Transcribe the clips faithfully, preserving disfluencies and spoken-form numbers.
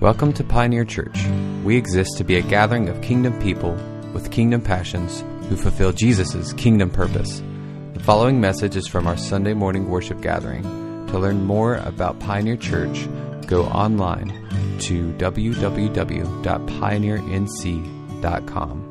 Welcome to Pioneer Church. We exist to be a gathering of kingdom people with kingdom passions who fulfill Jesus' kingdom purpose. The following message is from our Sunday morning worship gathering. To learn more about Pioneer Church, go online to w w w dot pioneer n c dot com.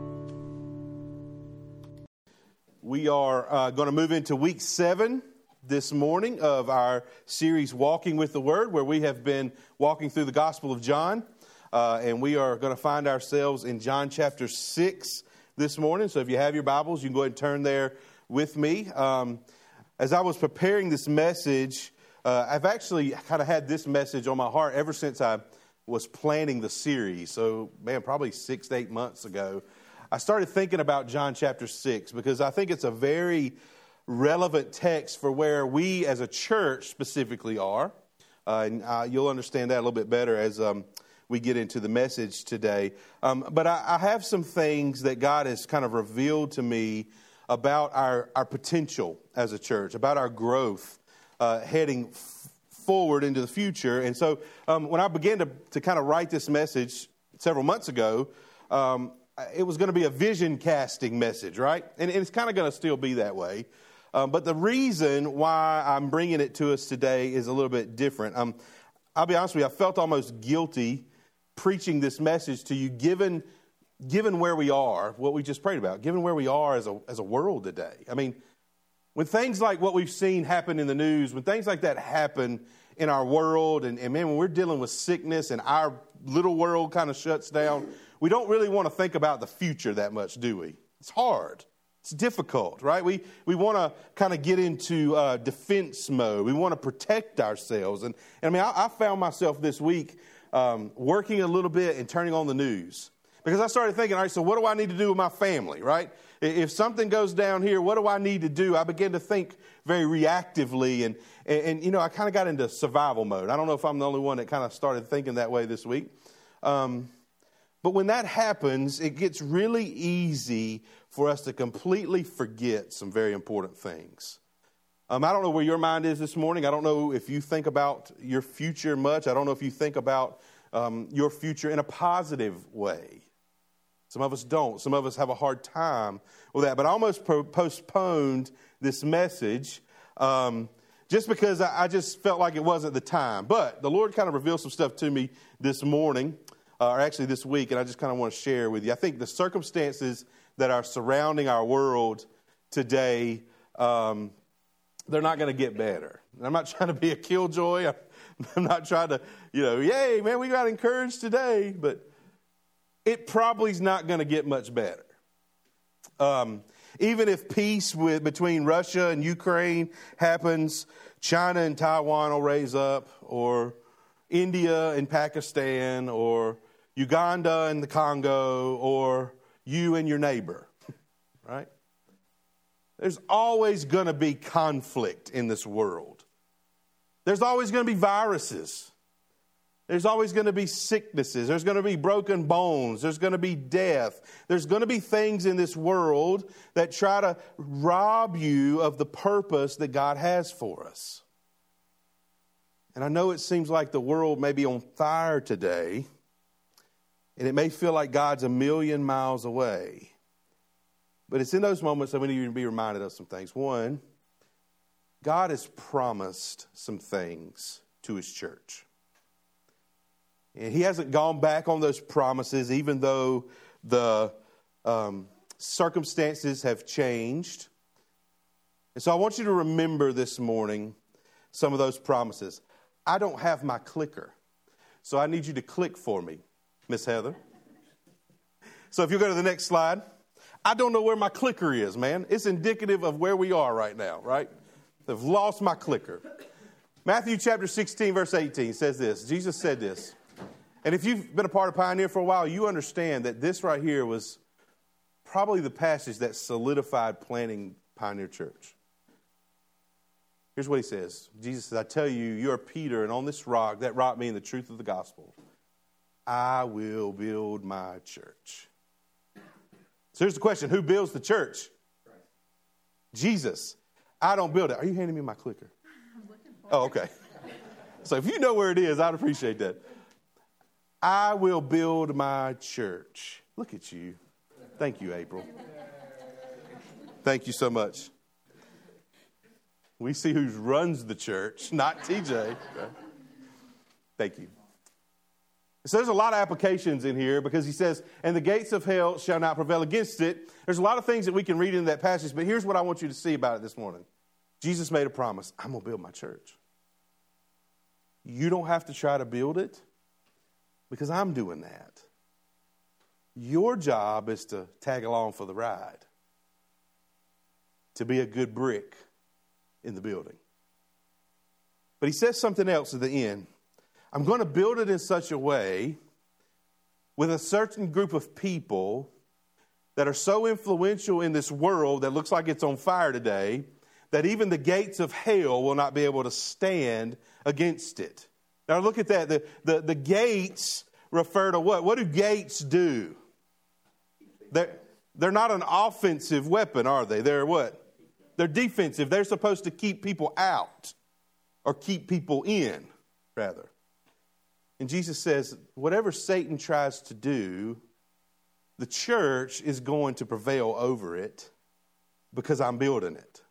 We are uh, going to move into week seven this morning of our series, Walking with the Word, where we have been walking through the Gospel of John. Uh, and we are going to find ourselves in John chapter six this morning. So if you have your Bibles, you can go ahead and turn there with me. Um, as I was preparing this message, uh, I've actually kind of had this message on my heart ever since I was planning the series. So, man, probably six to eight months ago, I started thinking about John chapter six because I think it's a very relevant text for where we as a church specifically are. Uh, and uh, you'll understand that a little bit better as um, we get into the message today. Um, but I, I have some things that God has kind of revealed to me about our, our potential as a church, about our growth uh, heading f- forward into the future. And so um, when I began to, to kind of write this message several months ago, um, it was going to be a vision casting message, right? And, and it's kind of going to still be that way. Um, but the reason why I'm bringing it to us today is a little bit different. Um, I'll be honest with you, I felt almost guilty preaching this message to you, given given where we are, what we just prayed about, given where we are as a as a world today. I mean, when things like what we've seen happen in the news, when things like that happen in our world, and, and man, when we're dealing with sickness and our little world kind of shuts down, we don't really want to think about the future that much, do we? It's hard. It's difficult, right? We we want to kind of get into uh, defense mode. We want to protect ourselves. And, and I mean, I, I found myself this week um, working a little bit and turning on the news. Because I started thinking, all right, so what do I need to do with my family, right? If something goes down here, what do I need to do? I began to think very reactively. And, and, and you know, I kind of got into survival mode. I don't know if I'm the only one that kind of started thinking that way this week. Um, but when that happens, it gets really easy for us to completely forget some very important things. Um, I don't know where your mind is this morning. I don't know if you think about your future much. I don't know if you think about um, your future in a positive way. Some of us don't. Some of us have a hard time with that. But I almost pro- postponed this message um, just because I, I just felt like it wasn't the time. But the Lord kind of revealed some stuff to me this morning, uh, or actually this week, and I just kind of want to share with you. I think the circumstances that are surrounding our world today, um, they're not going to get better. And I'm not trying to be a killjoy. I'm, I'm not trying to, you know, yay, man, we got encouraged today. But it probably is not going to get much better. Um, even if peace with between Russia and Ukraine happens, China and Taiwan will raise up, or India and Pakistan, or Uganda and the Congo, or you and your neighbor, right? There's always going to be conflict in this world. There's always going to be viruses. There's always going to be sicknesses. There's going to be broken bones. There's going to be death. There's going to be things in this world that try to rob you of the purpose that God has for us. And I know it seems like the world may be on fire today, and it may feel like God's a million miles away. But it's in those moments that we need to be reminded of some things. One, God has promised some things to His church. And He hasn't gone back on those promises, even though the um, circumstances have changed. And so I want you to remember this morning some of those promises. I don't have my clicker, so I need you to click for me, Miss Heather. So if you go to the next slide, I don't know where my clicker is, man. It's indicative of where we are right now, right? I've lost my clicker. Matthew chapter sixteen, verse eighteen says this. Jesus said this. And if you've been a part of Pioneer for a while, you understand that this right here was probably the passage that solidified planting Pioneer Church. Here's what He says. Jesus says, I tell you, you are Peter, and on this rock, that rock being the truth of the gospel, I will build my church. So here's the question. Who builds the church? Christ. Jesus. I don't build it. Are you handing me my clicker? I'm looking for it. Oh, okay. So if you know where it is, I'd appreciate that. I will build my church. Look at you. Thank you, April. Thank you so much. We see who runs the church, not T J. Thank you. So there's a lot of applications in here because he says, and the gates of hell shall not prevail against it. There's a lot of things that we can read in that passage, but here's what I want you to see about it this morning. Jesus made a promise. I'm going to build my church. You don't have to try to build it because I'm doing that. Your job is to tag along for the ride, to be a good brick in the building. But he says something else at the end. I'm going to build it in such a way with a certain group of people that are so influential in this world that looks like it's on fire today that even the gates of hell will not be able to stand against it. Now look at that. The, the, the gates refer to what? What do gates do? They're, they're not an offensive weapon, are they? They're what? They're defensive. They're supposed to keep people out or keep people in, rather. And Jesus says, whatever Satan tries to do, the church is going to prevail over it because I'm building it.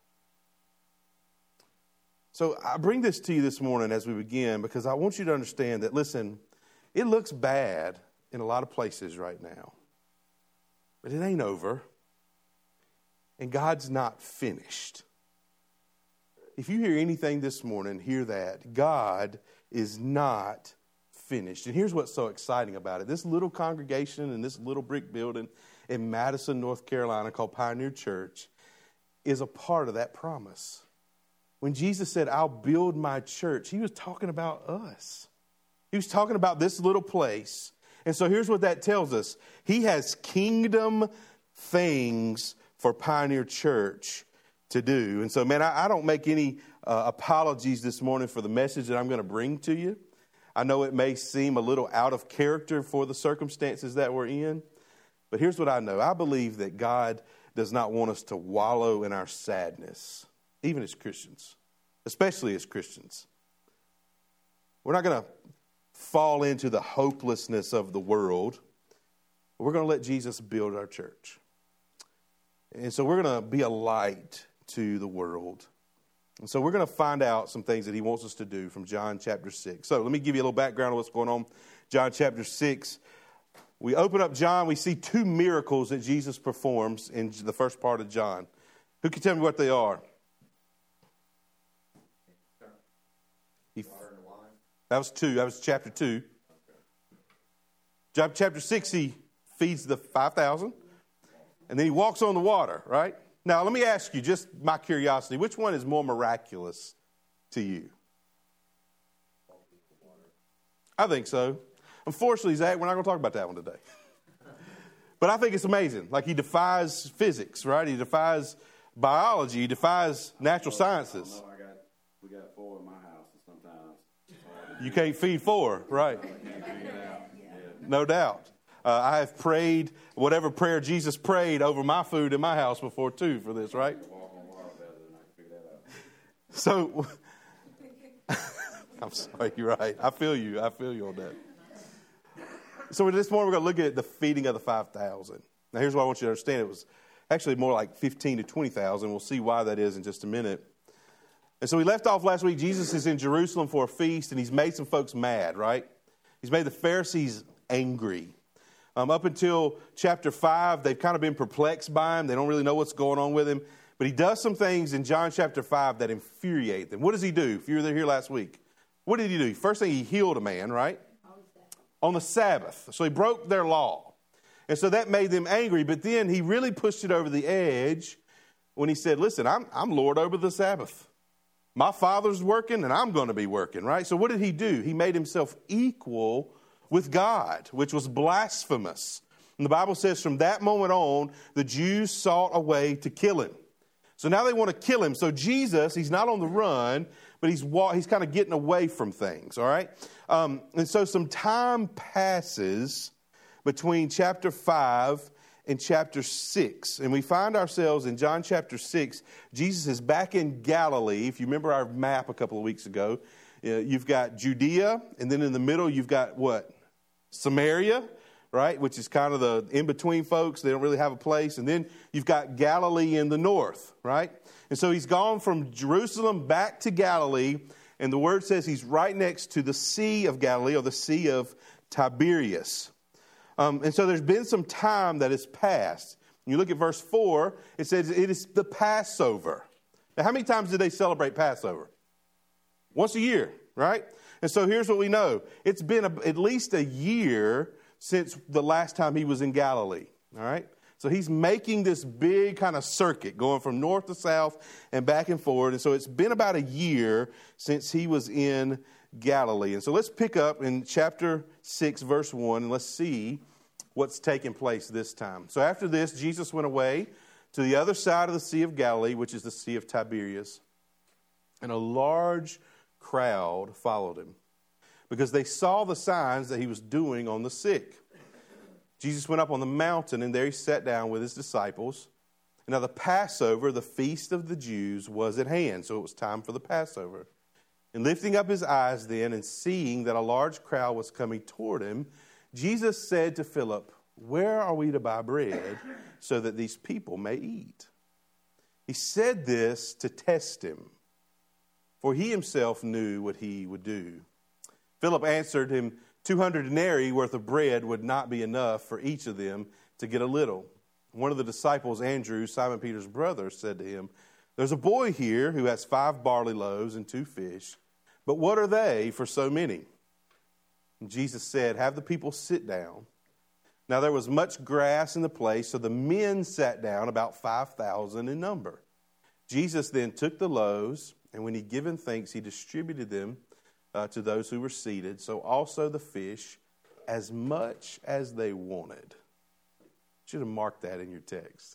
So I bring this to you this morning as we begin because I want you to understand that, listen, it looks bad in a lot of places right now, but it ain't over. And God's not finished. If you hear anything this morning, hear that. God is not finished. And here's what's so exciting about it. This little congregation in this little brick building in Madison, North Carolina called Pioneer Church is a part of that promise. When Jesus said, I'll build my church, he was talking about us. He was talking about this little place. And so here's what that tells us. He has kingdom things for Pioneer Church to do. And so, man, I, I don't make any uh, apologies this morning for the message that I'm going to bring to you. I know it may seem a little out of character for the circumstances that we're in, but here's what I know. I believe that God does not want us to wallow in our sadness, even as Christians, especially as Christians. We're not going to fall into the hopelessness of the world. We're going to let Jesus build our church. And so we're going to be a light to the world. And so we're going to find out some things that he wants us to do from John chapter six. So let me give you a little background on what's going on. John chapter six. We open up John. We see two miracles that Jesus performs in the first part of John. Who can tell me what they are? He, that was two. That was chapter two. John chapter six, he feeds the five thousand. And then he walks on the water, right? Now, let me ask you, just my curiosity, which one is more miraculous to you? I think so. Unfortunately, Zach, we're not going to talk about that one today. But I think it's amazing. Like, he defies physics, right? He defies biology. He defies natural sciences. I got, we got four in my house, and sometimes you can't feed four, right? No doubt. Uh, I have prayed whatever prayer Jesus prayed over my food in my house before, too, for this, right? So, I'm sorry, you're right. I feel you. I feel you on that. So this morning we're going to look at the feeding of the five thousand. Now, here's what I want you to understand. It was actually more like fifteen to twenty thousand. We'll see why that is in just a minute. And so we left off last week. Jesus is in Jerusalem for a feast, and he's made some folks mad, right? He's made the Pharisees angry. Um, up until chapter five, they've kind of been perplexed by him. They don't really know what's going on with him. But he does some things in John chapter five that infuriate them. What does he do? If you were there here last week, what did he do? First thing, he healed a man, right? On the Sabbath. So he broke their law. And so that made them angry. But then he really pushed it over the edge when he said, listen, I'm, I'm Lord over the Sabbath. My Father's working and I'm going to be working, right? So what did he do? He made himself equal with God, which was blasphemous. And the Bible says from that moment on, the Jews sought a way to kill him. So now they want to kill him. So Jesus, he's not on the run, but he's he's kind of getting away from things, all right? Um, and so some time passes between chapter five and chapter six. And we find ourselves in John chapter six. Jesus is back in Galilee. If you remember our map a couple of weeks ago, uh, you've got Judea, and then in the middle you've got what? Samaria, right, which is kind of the in-between folks. They don't really have a place. And then you've got Galilee in the north, right? And so he's gone from Jerusalem back to Galilee, and the word says he's right next to the Sea of Galilee, or the Sea of Tiberias. Um, and so there's been some time that has passed. You look at verse four, it says it is the Passover. Now, how many times do they celebrate Passover? Once a year, right? And so here's what we know. It's been a, at least a year since the last time he was in Galilee, all right? So he's making this big kind of circuit going from north to south and back and forward. And so it's been about a year since he was in Galilee. And so let's pick up in chapter six, verse one, and let's see what's taking place this time. So after this, Jesus went away to the other side of the Sea of Galilee, which is the Sea of Tiberias. And a large crowd followed him because they saw the signs that he was doing on the sick. Jesus went up on the mountain, and there he sat down with his disciples. And now the Passover, the feast of the Jews, was at hand. So it was time for the Passover. And lifting up his eyes then, and seeing that a large crowd was coming toward him, Jesus said to Philip, "Where are we to buy bread so that these people may eat?" He said this to test him, for he himself knew what he would do. Philip answered him, two hundred denarii worth of bread would not be enough for each of them to get a little. One of the disciples, Andrew, Simon Peter's brother, said to him, "There's a boy here who has five barley loaves and two fish, but what are they for so many?" And Jesus said, "Have the people sit down." Now there was much grass in the place, so the men sat down, about five thousand in number. Jesus then took the loaves, and when he'd given thanks, he distributed them uh, to those who were seated, so also the fish, as much as they wanted. Should have marked that in your text.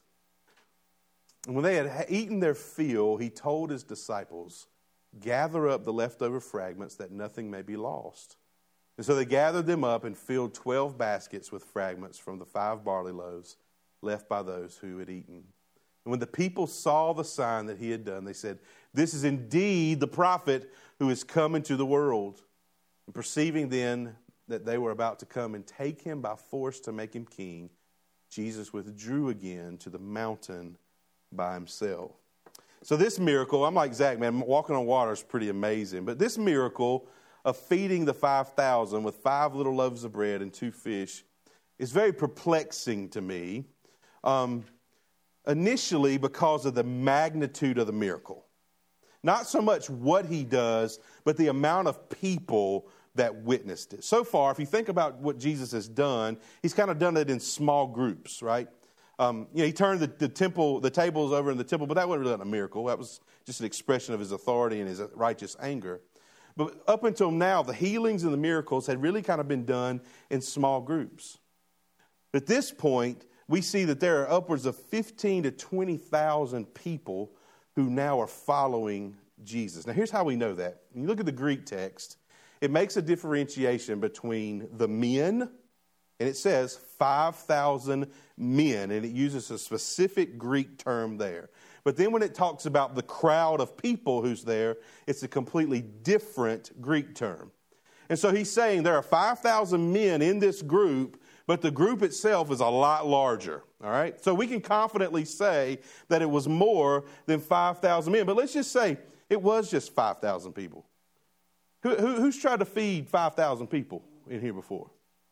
And when they had eaten their fill, he told his disciples, "Gather up the leftover fragments, that nothing may be lost." And so they gathered them up and filled twelve baskets with fragments from the five barley loaves left by those who had eaten. And when the people saw the sign that he had done, they said, "This is indeed the prophet who is come into the world." And perceiving then that they were about to come and take him by force to make him king, Jesus withdrew again to the mountain by himself. So this miracle, I'm like Zach, man, walking on water is pretty amazing. But this miracle of feeding the five thousand with five little loaves of bread and two fish is very perplexing to me. Um, initially because of the magnitude of the miracle. Not so much what he does, but the amount of people that witnessed it. So far, if you think about what Jesus has done, he's kind of done it in small groups, right? Um, you know, he turned the, the temple, the tables over in the temple, but that wasn't really a miracle. That was just an expression of his authority and his righteous anger. But up until now, the healings and the miracles had really kind of been done in small groups. At this point, we see that there are upwards of fifteen to twenty thousand people who now are following Jesus. Now, here's how we know that. When you look at the Greek text, it makes a differentiation between the men, and it says five thousand men, and it uses a specific Greek term there. But then when it talks about the crowd of people who's there, it's a completely different Greek term. And so he's saying there are five thousand men in this group, but the group itself is a lot larger, all right? So we can confidently say that it was more than five thousand men. But let's just say it was just five thousand people. Who, who, who's tried to feed five thousand people in here before?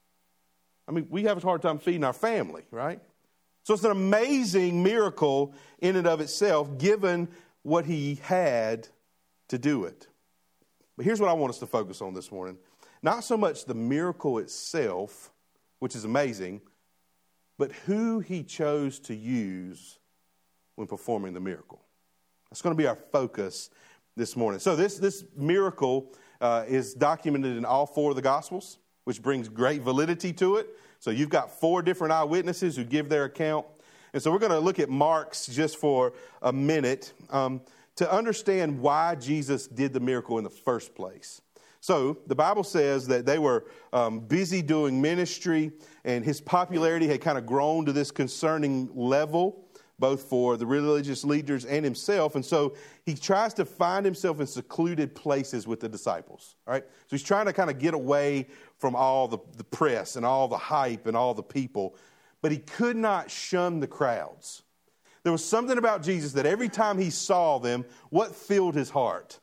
I mean, we have a hard time feeding our family, right? So it's an amazing miracle in and of itself, given what he had to do it. But here's what I want us to focus on this morning. Not so much the miracle itself, which is amazing, but who he chose to use when performing the miracle. That's going to be our focus this morning. So this, this miracle uh, is documented in all four of the Gospels, which brings great validity to it. So you've got four different eyewitnesses who give their account. And so we're going to look at Mark's just for a minute um, to understand why Jesus did the miracle in the first place. So the Bible says that they were um, busy doing ministry, and his popularity had kind of grown to this concerning level both for the religious leaders and himself. And so he tries to find himself in secluded places with the disciples. All right? So he's trying to kind of get away from all the, the press and all the hype and all the people. But he could not shun the crowds. There was something about Jesus that every time he saw them, what filled his heart?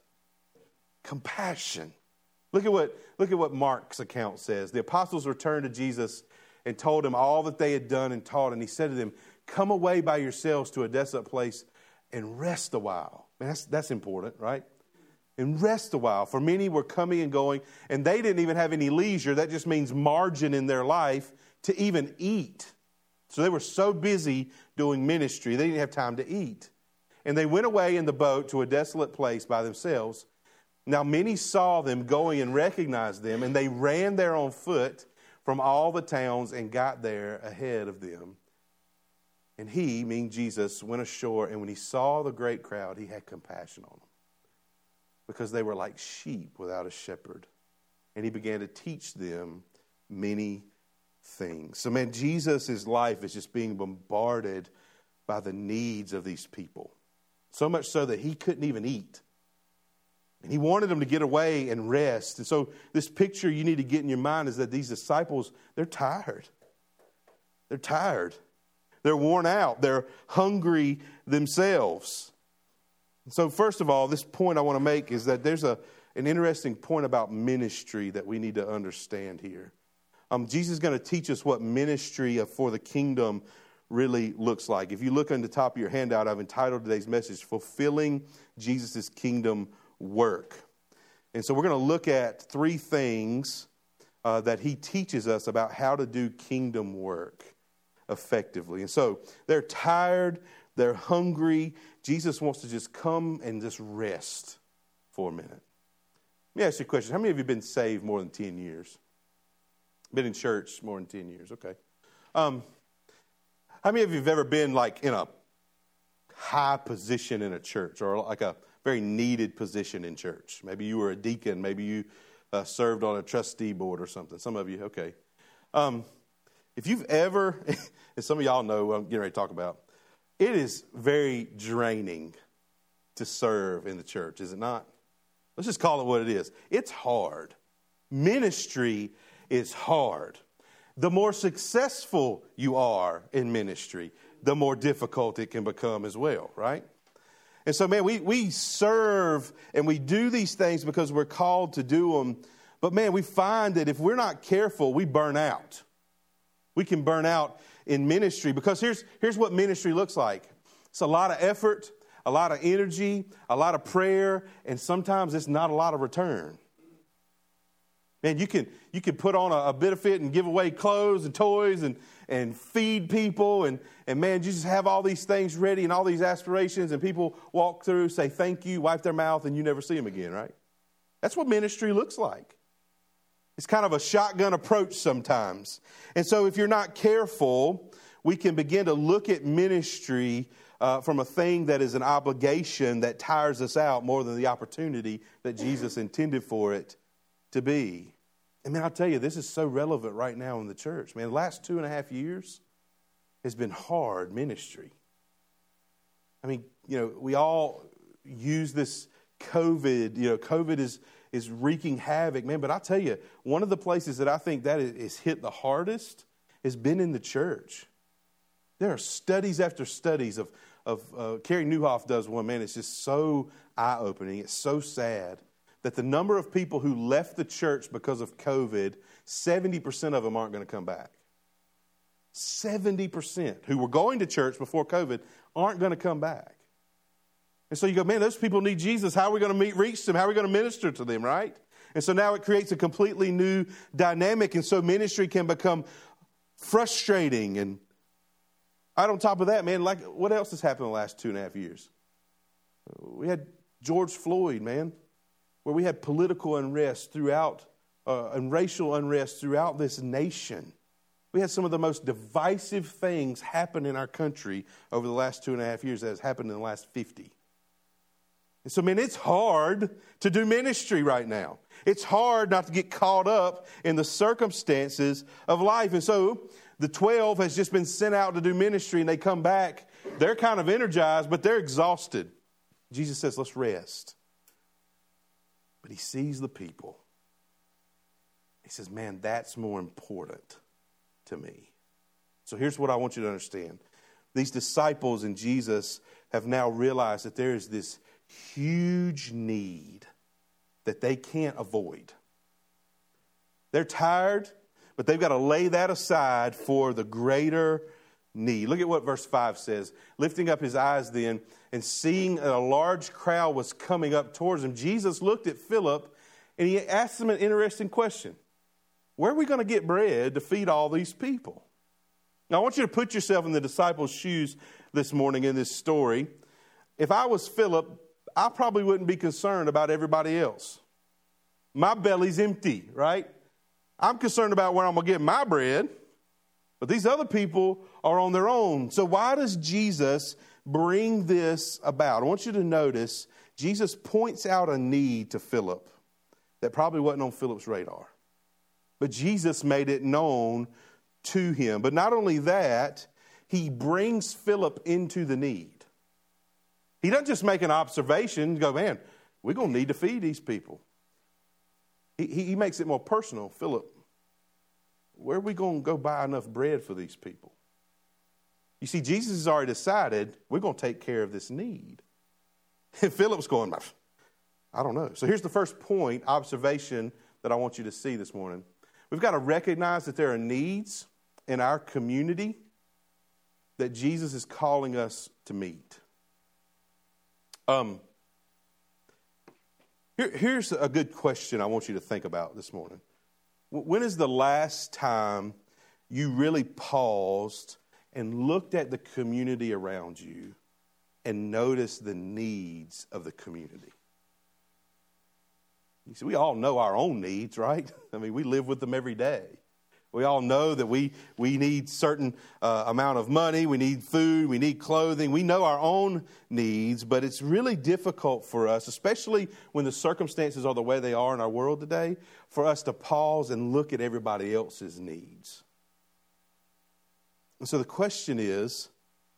Compassion. Look at what, look at what Mark's account says. The apostles returned to Jesus and told him all that they had done and taught. And he said to them, come away by yourselves to a desolate place and rest a while. Man, that's, that's important, right? And rest a while. For many were coming and going, and they didn't even have any leisure. That just means margin in their life to even eat. So they were so busy doing ministry, they didn't have time to eat. And they went away in the boat to a desolate place by themselves. Now many saw them going and recognized them, and they ran there on foot from all the towns and got there ahead of them. And he, meaning Jesus, went ashore, and when he saw the great crowd, he had compassion on them, because they were like sheep without a shepherd. And he began to teach them many things. So, man, Jesus' life is just being bombarded by the needs of these people. So much so that he couldn't even eat. And he wanted them to get away and rest. And so this picture you need to get in your mind is that these disciples, they're tired. They're tired. They're worn out. They're hungry themselves. And so first of all, this point I want to make is that there's a, an interesting point about ministry that we need to understand here. Um, Jesus is going to teach us what ministry for the kingdom really looks like. If you look on the top of your handout, I've entitled today's message, Fulfilling Jesus' Kingdom Work. And so we're going to look at three things uh, that he teaches us about how to do kingdom work effectively. And so they're tired, they're hungry. Jesus wants to just come and just rest for a minute. Let me ask you a question. How many of you have been saved more than ten years? Been in church more than ten years, okay. Um, how many of you have ever been like in a high position in a church, or like a very needed position in church? Maybe you were a deacon, maybe you uh, served on a trustee board or something. Some of you, okay. Um, if you've ever, and some of y'all know what I'm getting ready to talk about, it is very draining to serve in the church, is it not? Let's just call it what it is. It's hard. Ministry is hard. The more successful you are in ministry, the more difficult it can become as well, right? And so, man, we, we serve and we do these things because we're called to do them. But, man, we find that if we're not careful, we burn out. We can burn out in ministry because here's, here's what ministry looks like. It's a lot of effort, a lot of energy, a lot of prayer, and sometimes it's not a lot of return. Man, you can you can put on a, a benefit and give away clothes and toys and, and feed people. And, and, man, you just have all these things ready and all these aspirations. And people walk through, say thank you, wipe their mouth, and you never see them again, right? That's what ministry looks like. It's kind of a shotgun approach sometimes. And so if you're not careful, we can begin to look at ministry uh, from a thing that is an obligation that tires us out more than the opportunity that Jesus intended for it to be. And man, I'll tell you, this is so relevant right now in the church. Man, the last two and a half years has been hard ministry. I mean, you know, we all use this COVID, you know, COVID is, is wreaking havoc, man. But I'll tell you, one of the places that I think that is hit the hardest has been in the church. There are studies after studies of, of uh, Carrie Nieuwhof does one, man, it's just so eye-opening. It's so sad that the number of people who left the church because of COVID, seventy percent of them aren't going to come back. seventy percent who were going to church before COVID aren't going to come back. And so you go, man, those people need Jesus. How are we going to meet, reach them? How are we going to minister to them, right? And so now it creates a completely new dynamic. And so ministry can become frustrating. And right on top of that, man, like what else has happened in the last two and a half years? We had George Floyd, man, where we had political unrest throughout, uh, and racial unrest throughout this nation. We had some of the most divisive things happen in our country over the last two and a half years that has happened in the last fifty. And so, man, it's hard to do ministry right now. It's hard not to get caught up in the circumstances of life. And so the twelve has just been sent out to do ministry, and they come back, They're kind of energized, but they're exhausted. Jesus says, let's rest. But he sees the people. He says, man, that's more important to me. So here's what I want you to understand. These disciples and Jesus have now realized that there is this huge need that they can't avoid. They're tired, but they've got to lay that aside for the greater need. Look at what verse five says. Lifting up his eyes then, and seeing that a large crowd was coming up towards him, Jesus looked at Philip and he asked him an interesting question. Where are we going to get bread to feed all these people? Now, I want you to put yourself in the disciples' shoes this morning in this story. If I was Philip, I probably wouldn't be concerned about everybody else. My belly's empty, right? I'm concerned about where I'm going to get my bread, but these other people are on their own. So why does Jesus bring this about? I want you to notice Jesus points out a need to Philip that probably wasn't on Philip's radar. But Jesus made it known to him. But not only that, he brings Philip into the need. He doesn't just make an observation and go, man, we're going to need to feed these people. He, he makes it more personal. Philip, where are we going to go buy enough bread for these people? You see, Jesus has already decided we're going to take care of this need. And Philip's going, I don't know. So here's the first point, observation that I want you to see this morning. We've got to recognize that there are needs in our community that Jesus is calling us to meet. Um, here, here's a good question I want you to think about this morning. When is the last time you really paused and looked at the community around you and noticed the needs of the community? You see, we all know our own needs, right? I mean, we live with them every day. We all know that we, we need certain uh, amount of money, we need food, we need clothing. We know our own needs, but it's really difficult for us, especially when the circumstances are the way they are in our world today, for us to pause and look at everybody else's needs. And so the question is,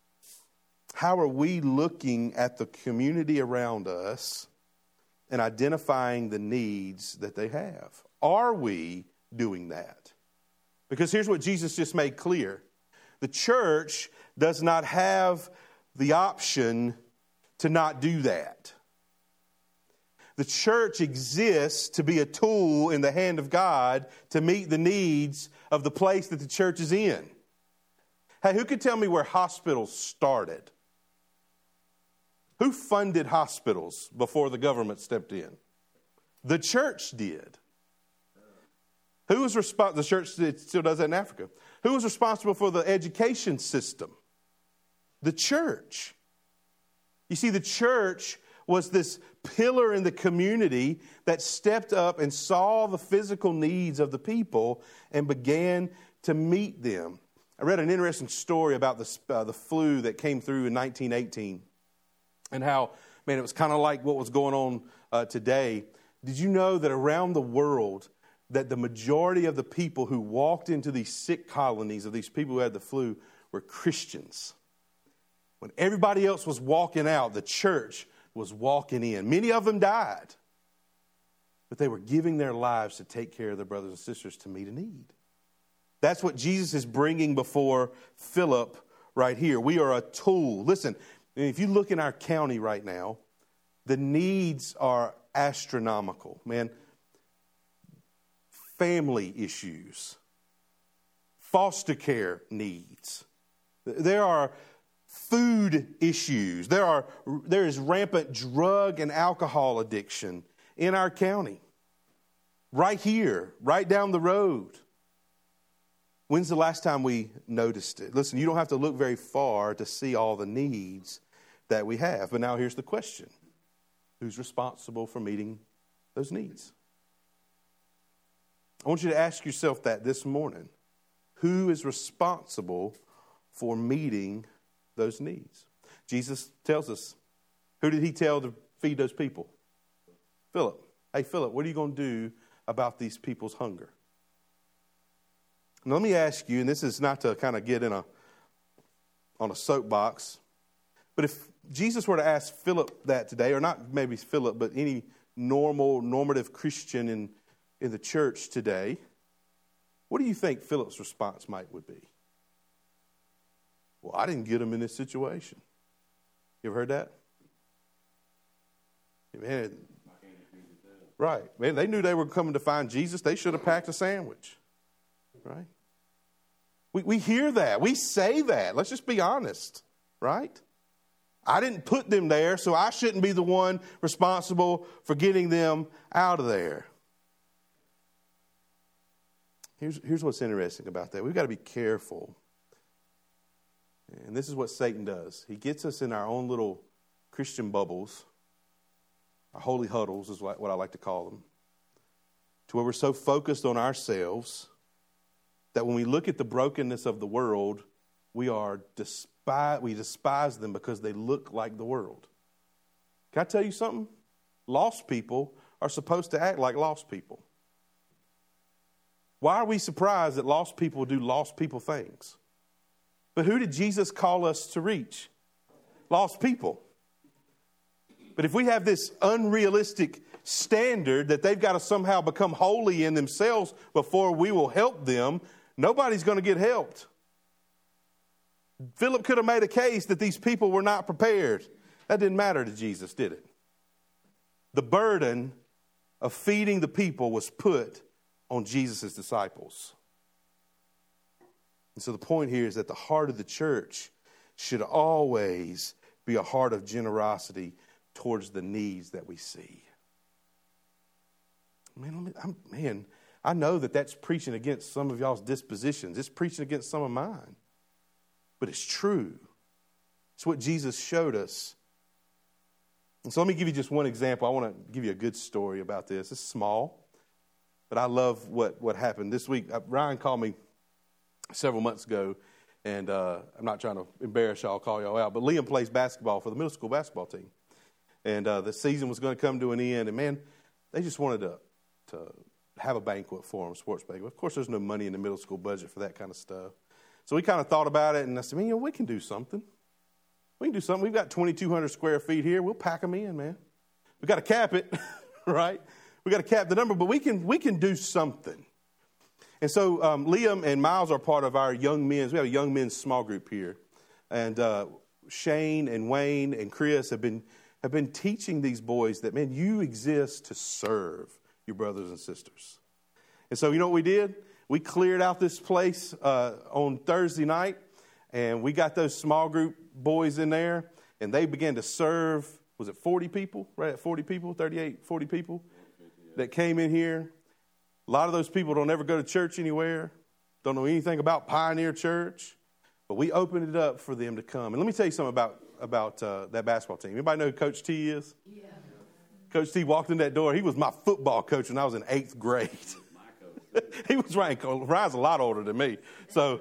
how are we looking at the community around us and identifying the needs that they have? Are we doing that? Because here's what Jesus just made clear. The church does not have the option to not do that. The church exists to be a tool in the hand of God to meet the needs of the place that the church is in. Hey, who could tell me where hospitals started? Who funded hospitals before the government stepped in? The church did. Who was responsible? The church still does that in Africa. Who was responsible for the education system? The church. You see, the church was this pillar in the community that stepped up and saw the physical needs of the people and began to meet them. I read an interesting story about the, uh, the flu that came through in nineteen eighteen and how, man, it was kind of like what was going on uh, today. Did you know that around the world, that the majority of the people who walked into these sick colonies of these people who had the flu were Christians? When everybody else was walking out, the church was walking in. Many of them died, but they were giving their lives to take care of their brothers and sisters to meet a need. That's what Jesus is bringing before Philip right here. We are a tool. Listen, if you look in our county right now, the needs are astronomical, man. Family issues, foster care needs. There are food issues. There are there is rampant drug and alcohol addiction in our county. Right here, right down the road. When's the last time we noticed it? Listen, you don't have to look very far to see all the needs that we have. But now here's the question. Who's responsible for meeting those needs? I want you to ask yourself that this morning. Who is responsible for meeting those needs? Jesus tells us. Who did he tell to feed those people? Philip. Hey, Philip, what are you going to do about these people's hunger? Now, let me ask you, and this is not to kind of get in a on a soapbox, But if Jesus were to ask Philip that today, or not maybe Philip, but any normal, normative Christian in, in the church today, what do you think Philip's response might would be? Well, I didn't get him in this situation. You ever heard that? Man, right. Man, they knew they were coming to find Jesus. They should have packed a sandwich. Right? We we hear that. We say that. Let's just be honest. Right? I didn't put them there, so I shouldn't be the one responsible for getting them out of there. Here's, here's what's interesting about that. We've got to be careful. And this is what Satan does. He gets us in our own little Christian bubbles. Our holy huddles is what I like to call them. To where we're so focused on ourselves that when we look at the brokenness of the world, we are despise, we despise them because they look like the world. Can I tell you something? Lost people are supposed to act like lost people. Why are we surprised that lost people do lost people things? But who did Jesus call us to reach? Lost people. But if we have this unrealistic standard that they've got to somehow become holy in themselves before we will help them, nobody's going to get helped. Philip could have made a case that these people were not prepared. That didn't matter to Jesus, did it? The burden of feeding the people was put on Jesus' disciples. And so the point here is that the heart of the church should always be a heart of generosity towards the needs that we see. Man, I'm, man, I know that that's preaching against some of y'all's dispositions. It's preaching against some of mine. But it's true. It's what Jesus showed us. And so let me give you just one example. I want to give you a good story about this. It's small, but I love what, what happened this week. Ryan called me several months ago, and uh, I'm not trying to embarrass y'all, call y'all out, but Liam plays basketball for the middle school basketball team. And uh, the season was going to come to an end, and man, they just wanted to, to have a banquet for him, sports banquet. Of course, there's no money in the middle school budget for that kind of stuff. So we kind of thought about it, and I said, man, you know, we can do something. We can do something. We've got twenty-two hundred square feet here. We'll pack them in, man. We've got to cap it, right? We've got to cap the number, but we can we can do something. And so um, Liam and Miles are part of our young men's. We have a young men's small group here. And uh, Shane and Wayne and Chris have been have been teaching these boys that, man, you exist to serve your brothers and sisters. And so you know what we did? We cleared out this place uh, on Thursday night, and we got those small group boys in there, and they began to serve, was it forty people, right at forty people, thirty-eight, forty people that came in here. A lot of those people don't ever go to church anywhere, don't know anything about Pioneer Church, but we opened it up for them to come. And let me tell you something about, about uh, that basketball team. Anybody know who Coach T is? Yeah. Coach T walked in that door. He was my football coach when I was in eighth grade. He was Ryan. Ryan's a lot older than me. So,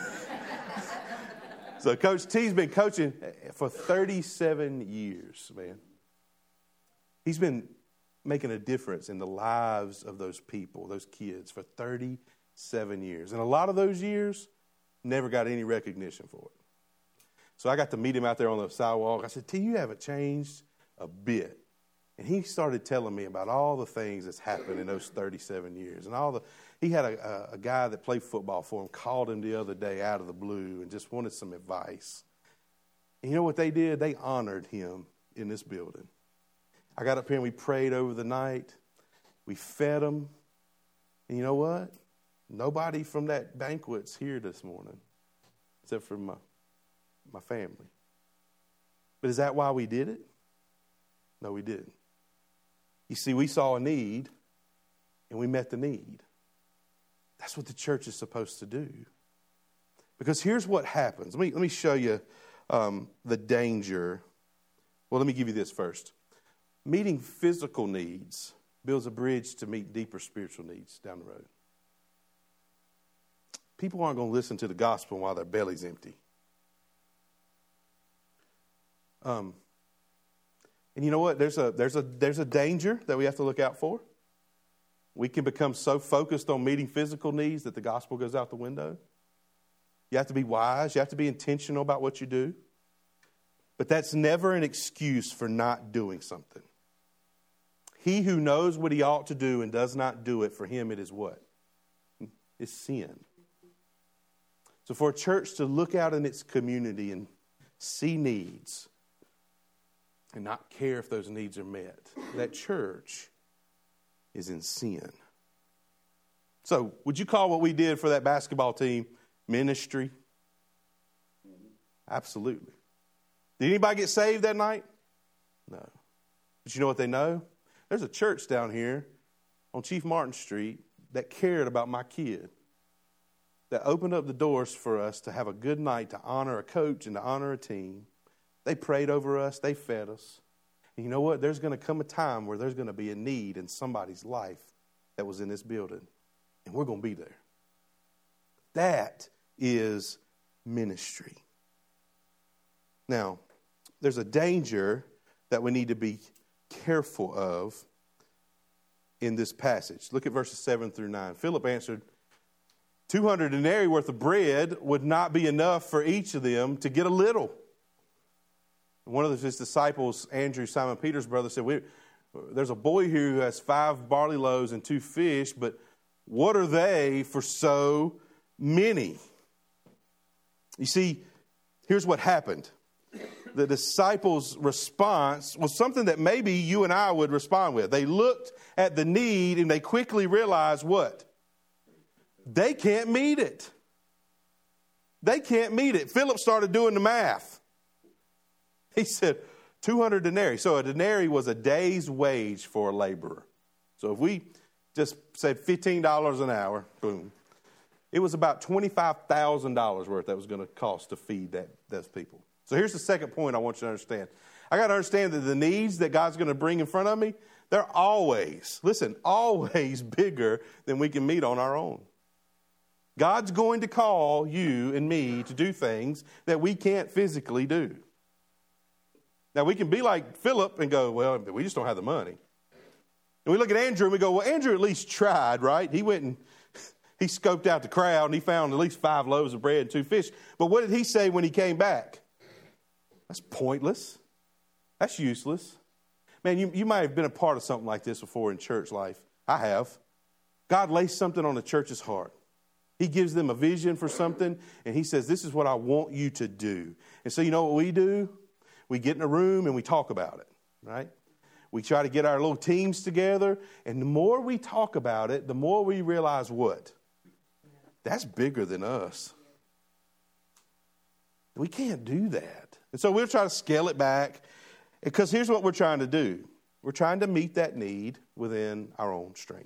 so Coach T's been coaching for thirty-seven years, man. He's been making a difference in the lives of those people, those kids, for thirty-seven years. And a lot of those years, never got any recognition for it. So I got to meet him out there on the sidewalk. I said, T, you haven't changed a bit. And he started telling me about all the things that's happened in those thirty-seven years. And all the, he had a, a, a guy that played football for him, called him the other day out of the blue and just wanted some advice. And you know what they did? They honored him in this building. I got up here and we prayed over the night. We fed them. And you know what? Nobody from that banquet's here this morning except for my, my family. But is that why we did it? No, we didn't. You see, we saw a need, and we met the need. That's what the church is supposed to do. Because here's what happens. Let me, let me show you um, the danger. Well, let me give you this first. Meeting physical needs builds a bridge to meet deeper spiritual needs down the road. People aren't going to listen to the gospel while their belly's empty. Um. And you know what? There's a there's a there's a danger that we have to look out for. We can become so focused on meeting physical needs that the gospel goes out the window. You have to be wise. You have to be intentional about what you do. But that's never an excuse for not doing something. He who knows what he ought to do and does not do it, for him it is what? It's sin. So for a church to look out in its community and see needs and not care if those needs are met, that church is in sin. So would you call what we did for that basketball team ministry? Absolutely. Did anybody get saved that night? No. But you know what they know? There's a church down here on Chief Martin Street that cared about my kid, that opened up the doors for us to have a good night, to honor a coach and to honor a team. They prayed over us. They fed us. And you know what? There's going to come a time where there's going to be a need in somebody's life that was in this building. And we're going to be there. That is ministry. Now, there's a danger that we need to be careful of in this passage. Look at verses seven through nine. Philip answered, two hundred denarii worth of bread would not be enough for each of them to get a little. One of his disciples, Andrew, Simon Peter's brother, said, we, there's a boy here who has five barley loaves and two fish, but what are they for so many? You see, here's what happened. The disciples' response was something that maybe you and I would respond with. They looked at the need and they quickly realized what? They can't meet it. They can't meet it. Philip started doing the math. He said, two hundred denarii. So a denarii was a day's wage for a laborer. So if we just said fifteen dollars an hour, boom, it was about twenty-five thousand dollars worth that was going to cost to feed that those people. So here's the second point I want you to understand. I got to understand that the needs that God's going to bring in front of me, they're always, listen, always bigger than we can meet on our own. God's going to call you and me to do things that we can't physically do. Now, we can be like Philip and go, well, we just don't have the money. And we look at Andrew and we go, well, Andrew at least tried, right? He went and he scoped out the crowd and he found at least five loaves of bread and two fish. But what did he say when he came back? That's pointless. That's useless. Man, you, you might have been a part of something like this before in church life. I have. God lays something on the church's heart. He gives them a vision for something, and he says, this is what I want you to do. And so you know what we do? We get in a room and we talk about it, right? We try to get our little teams together, and the more we talk about it, the more we realize what? That's bigger than us. We can't do that. And so we'll try to scale it back, because here's what we're trying to do. We're trying to meet that need within our own strength.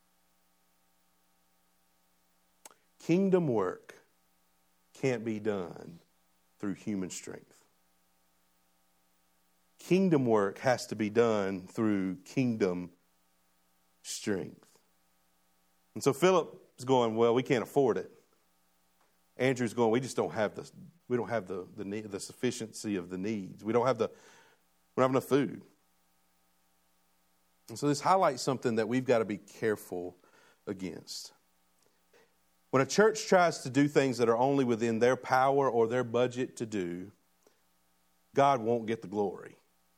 Kingdom work can't be done through human strength. Kingdom work has to be done through kingdom strength. And so Philip is going, well, we can't afford it. Andrew's going, we just don't have the we don't have the the, need, the sufficiency of the needs. We don't have the we don't have enough food. And so this highlights something that we've got to be careful against. When a church tries to do things that are only within their power or their budget to do, God won't get the glory.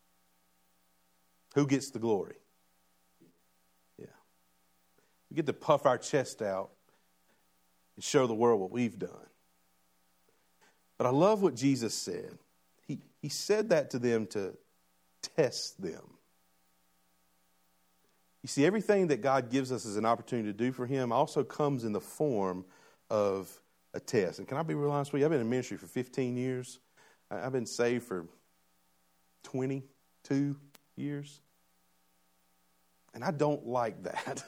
Who gets the glory? Yeah. We get to puff our chest out and show the world what we've done. But I love what Jesus said. He, he said that to them to test them. You see, everything that God gives us as an opportunity to do for him also comes in the form of a test. And can I be real honest with you? I've been in ministry for fifteen years. I've been saved for twenty-two years. And I don't like that.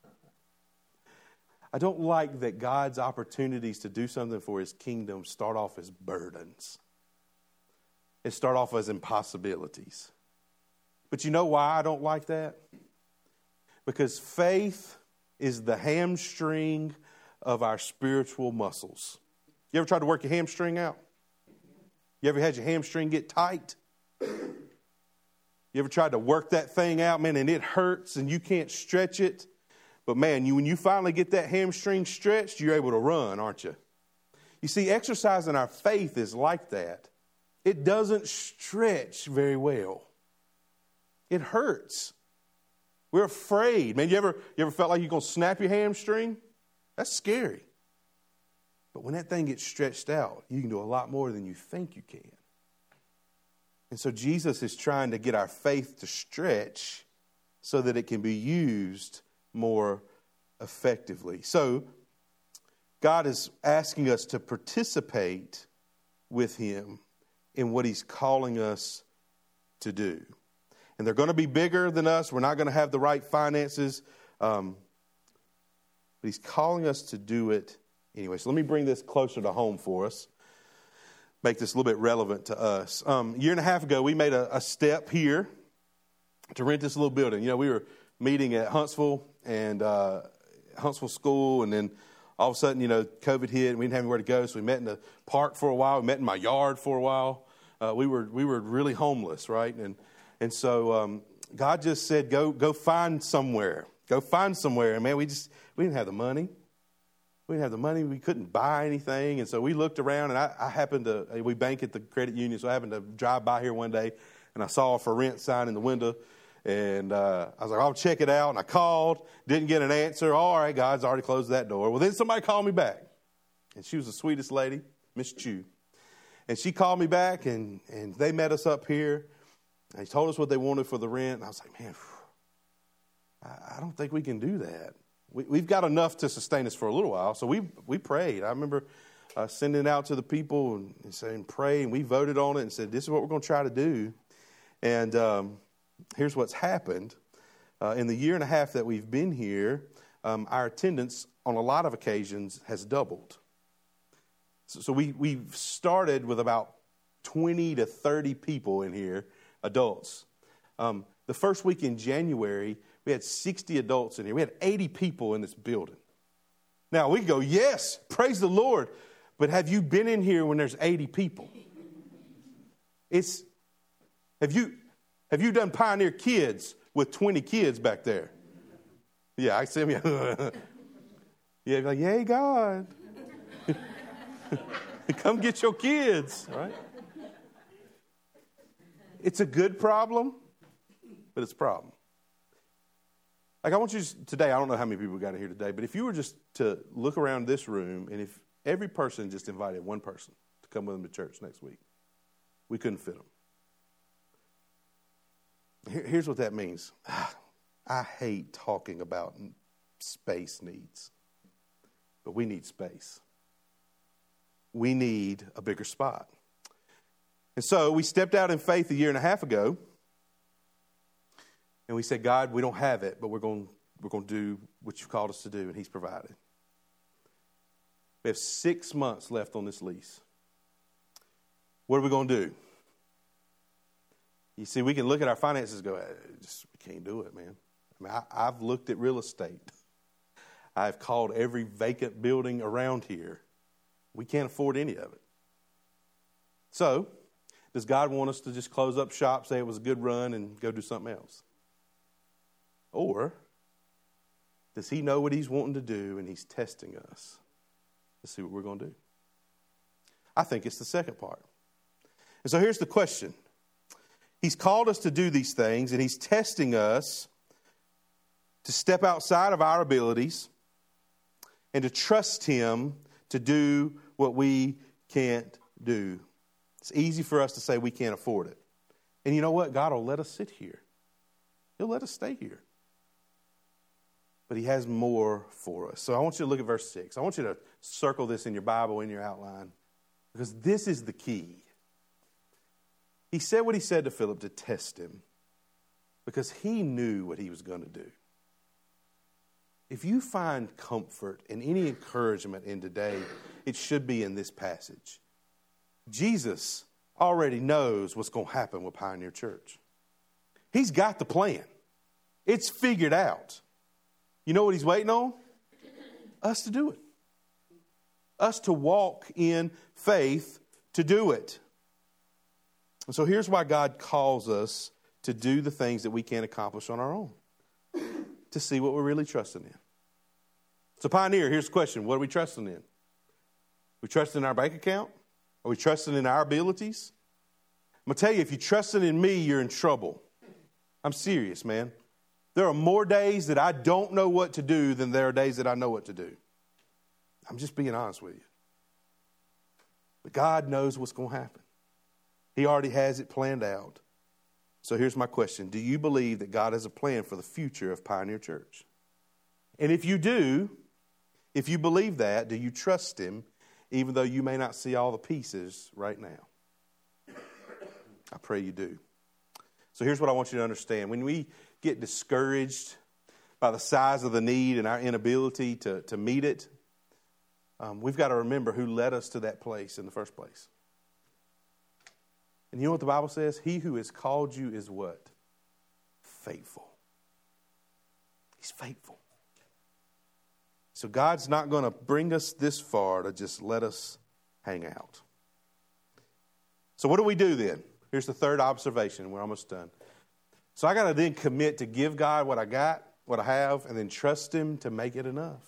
I don't like that God's opportunities to do something for his kingdom start off as burdens. It start off as impossibilities. But you know why I don't like that? Because faith is the hamstring of our spiritual muscles. You ever tried to work your hamstring out? You ever had your hamstring get tight? You ever tried to work that thing out, man, and it hurts and you can't stretch it? But man, you, when you finally get that hamstring stretched, you're able to run, aren't you? You see, exercising our faith is like that. it doesn't stretch very well. It hurts. We're afraid. Man, you ever, you ever felt like you're going to snap your hamstring? That's scary. But when that thing gets stretched out, you can do a lot more than you think you can. And so Jesus is trying to get our faith to stretch so that it can be used more effectively. So God is asking us to participate with him in what he's calling us to do. And they're going to be bigger than us. We're not going to have the right finances. Um, but he's calling us to do it anyway. So let me bring this closer to home for us. Make this a little bit relevant to us. Um, a year and a half ago, we made a, a step here to rent this little building. You know, we were meeting at Huntsville and uh, Huntsville School, and then all of a sudden, you know, COVID hit, and we didn't have anywhere to go, so we met in the park for a while. We met in my yard for a while. Uh, we were we were really homeless, right? And and so um, God just said, go go find somewhere, go find somewhere. And man, we just we didn't have the money. We didn't have the money. We couldn't buy anything, and so we looked around. And I, I happened to we bank at the credit union, so I happened to drive by here one day, and I saw a for rent sign in the window. And uh, I was like, I'll check it out. And I called, didn't get an answer. All right, God's already closed that door. Well, then somebody called me back. And she was the sweetest lady, Miss Chu. And she called me back, and, and they met us up here. And they told us what they wanted for the rent. And I was like, man, I, I don't think we can do that. We, we've got enough to sustain us for a little while. So we we prayed. I remember uh, sending out to the people and, and saying, pray. And we voted on it and said, this is what we're going to try to do. And um here's what's happened. Uh, in the year and a half that we've been here, um, our attendance on a lot of occasions has doubled. So, so we, we've started with about twenty to thirty people in here, adults. Um, the first week in January, we had sixty adults in here. We had eighty people in this building. Now, we go, yes, praise the Lord. But have you been in here when there's eighty people? It's, have you... Have you done Pioneer Kids with twenty kids back there? Yeah, I see them. Yeah, like, yay, God. Come get your kids, right? It's a good problem, but it's a problem. Like, I want you to, today, I don't know how many people got in here today, but if you were just to look around this room, and if every person just invited one person to come with them to church next week, we couldn't fit them. Here's what that means. I hate talking about space needs, but we need space. We need a bigger spot. And so we stepped out in faith a year and a half ago, and we said, God, we don't have it, but we're going, we're going to do what you've called us to do, and he's provided. We have six months left on this lease. What are we going to do? You see, we can look at our finances and go, just, we can't do it, man. I mean, I, I've looked at real estate. I've called every vacant building around here. We can't afford any of it. So, does God want us to just close up shop, say it was a good run, and go do something else? Or does he know what he's wanting to do, and he's testing us to see what we're going to do? I think it's the second part. And so here's the question. He's called us to do these things, and he's testing us to step outside of our abilities and to trust him to do what we can't do. It's easy for us to say we can't afford it. And you know what? God will let us sit here. He'll let us stay here. But he has more for us. So I want you to look at verse six. I want you to circle this in your Bible, in your outline, because this is the key. He said what he said to Philip to test him because he knew what he was going to do. If you find comfort and any encouragement in today, it should be in this passage. Jesus already knows what's going to happen with Pioneer Church. He's got the plan. It's figured out. You know what he's waiting on? Us to do it. Us to walk in faith to do it. And so here's why God calls us to do the things that we can't accomplish on our own. To see what we're really trusting in. So Pioneer, here's the question. What are we trusting in? We trusting in our bank account? Are we trusting in our abilities? I'm going to tell you, if you trusted in me, you're in trouble. I'm serious, man. There are more days that I don't know what to do than there are days that I know what to do. I'm just being honest with you. But God knows what's going to happen. He already has it planned out. So here's my question. Do you believe that God has a plan for the future of Pioneer Church? And if you do, if you believe that, do you trust Him, even though you may not see all the pieces right now? I pray you do. So here's what I want you to understand. When we get discouraged by the size of the need and our inability to, to meet it, um, we've got to remember who led us to that place in the first place. And you know what the Bible says? He who has called you is what? Faithful. He's faithful. So God's not going to bring us this far to just let us hang out. So what do we do then? Here's the third observation. We're almost done. So I got to then commit to give God what I got, what I have, and then trust Him to make it enough.